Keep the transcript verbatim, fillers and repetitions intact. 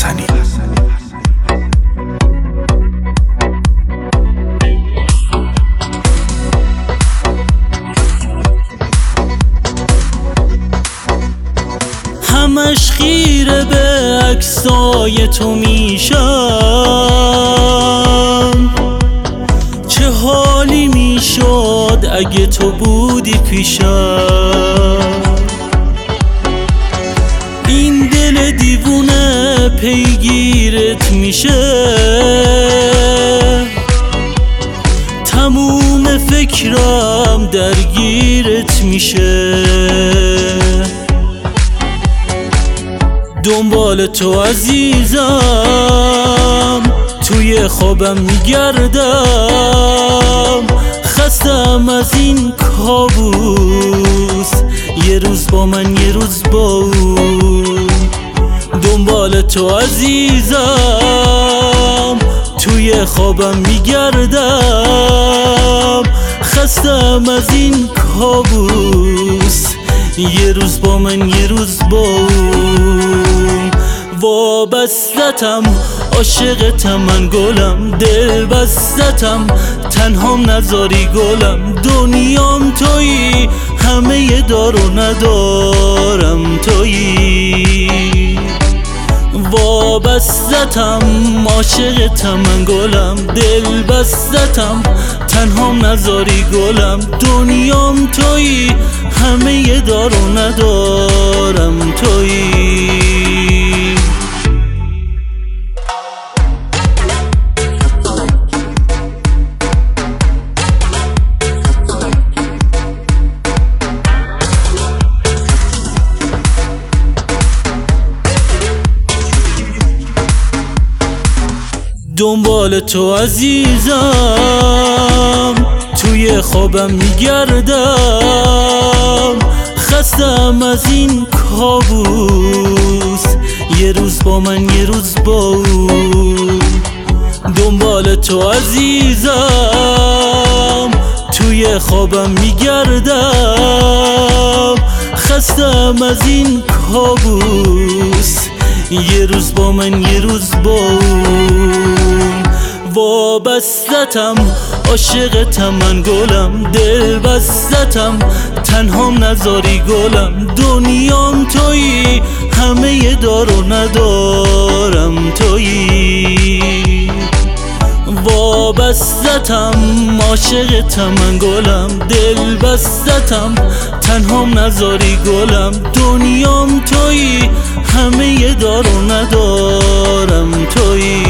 حسنی. همش خیره به عکسای تو میشم، چه حالی میشد اگه تو بودی پیشم. این دل دیوونه پیگیرت میشه، تموم فکرم درگیرت میشه. دنبال تو عزیزم، توی خوابم میگردم، خستم از این کابوس، یه روز با من یه روز با اون. دنبال تو عزیزم، توی خوابم میگردم، خستم از این کابوس، یه روز با من یه روز با اون. وابستم عاشقتم من گلم، دل بستم تنهام نذاری گلم. دنیام تویی، همه دار و ندارم تویی. وابستم عاشقتم من گلم، دل بستم تنهام نذاری گلم. دنیام تویی، همه دار و ندارم تویی. دنبال تو عزیزم، توی خوابم میگردم، خستم از این کابوس، یه روز با من یه روز با اون. دنبال تو عزیزم، توی خوابم میگردم، خستم از این کابوس، یه روز با من یه روز با اون. وابستم عاشقتم من گلم، دل بستم تنهام نذاری گلم. دنیام تویی، همه دار و ندارم تویی. وابستم عاشقتم من گلم، دل بستم تنهام نذاری گلم. دنیام تویی، همه دار و ندارم تویی.